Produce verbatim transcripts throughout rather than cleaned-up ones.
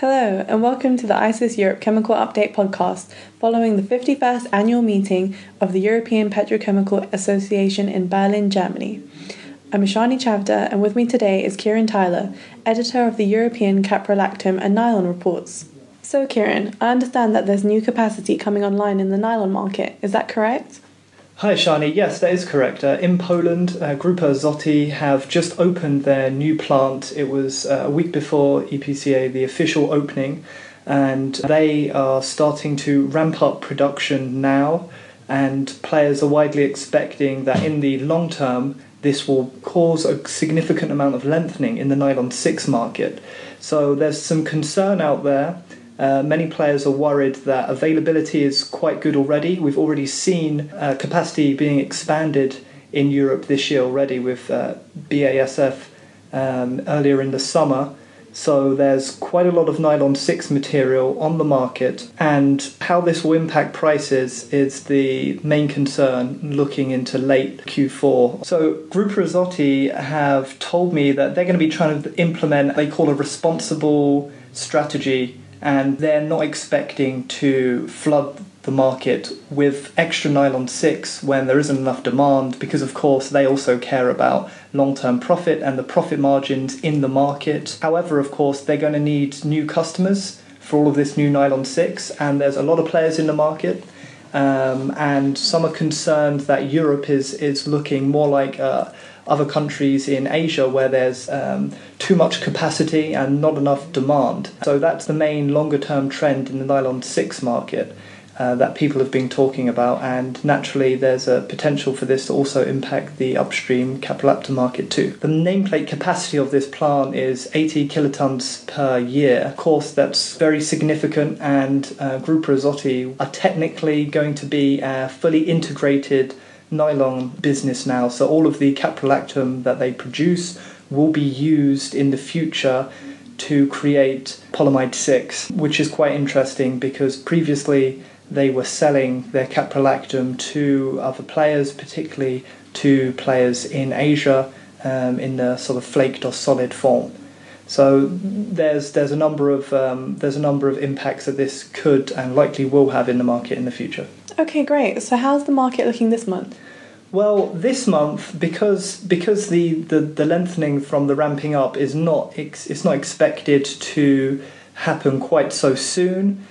Hello, and welcome to the ICIS Europe Chemical Update podcast, following the fifty-first annual meeting of the European Petrochemical Association in Berlin, Germany. I'm Ishani Chavda, and with me today is Kieran Tyler, editor of the European Caprolactam and Nylon reports. So Kieran, I understand that there's new capacity coming online in the nylon market, is that correct? Hi Shani, yes that is correct. Uh, in Poland, uh, Grupa Azoty have just opened their new plant. It was uh, a week before E P C A, the official opening, and they are starting to ramp up production now, and players are widely expecting that in the long term this will cause a significant amount of lengthening in the nylon six market. So there's some concern out there. Uh, many players are worried that availability is quite good already. We've already seen uh, capacity being expanded in Europe this year already with uh, B A S F um, earlier in the summer. So there's quite a lot of nylon six material on the market, and how this will impact prices is the main concern looking into late Q four. So Grupa Azoty have told me that they're going to be trying to implement what they call a responsible strategy, and they're not expecting to flood the market with extra nylon six when there isn't enough demand, because of course they also care about long-term profit and the profit margins in the market. However, of course, they're going to need new customers for all of this new nylon six, and there's a lot of players in the market, um, and some are concerned that Europe is, is looking more like uh, other countries in Asia where there's um, too much capacity and not enough demand. So that's the main longer term trend in the nylon six market uh, that people have been talking about, and naturally there's a potential for this to also impact the upstream caprolactam market too. The nameplate capacity of this plant is eighty kilotons per year. Of course that's very significant, and uh, Grupa Azoty are technically going to be a fully integrated nylon business now, so all of the caprolactam that they produce will be used in the future to create polyamide six, which is quite interesting because previously they were selling their caprolactam to other players, particularly to players in Asia, um, in the sort of flaked or solid form. So there's there's a number of um, there's a number of impacts that this could and likely will have in the market in the future. Okay, great. So how's the market looking this month? Well, this month, because because the, the, the lengthening from the ramping up is not ex, it's not expected to happen quite so soon,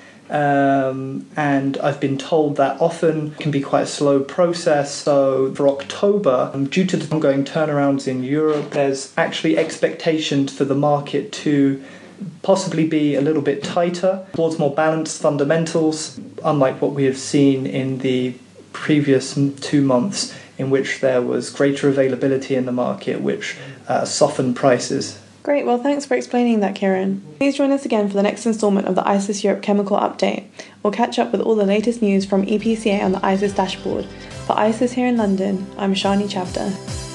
um, and I've been told that often can be quite a slow process. So for October, um, due to the ongoing turnarounds in Europe, there's actually expectations for the market to possibly be a little bit tighter, towards more balanced fundamentals, unlike what we have seen in the previous two months in which there was greater availability in the market, which uh, softened prices. Great, well thanks for explaining that, Kieran. Please join us again for the next instalment of the ICIS Europe Chemical Update. We'll catch up with all the latest news from E P C A on the ICIS dashboard. For ICIS here in London, I'm Shani Chavda.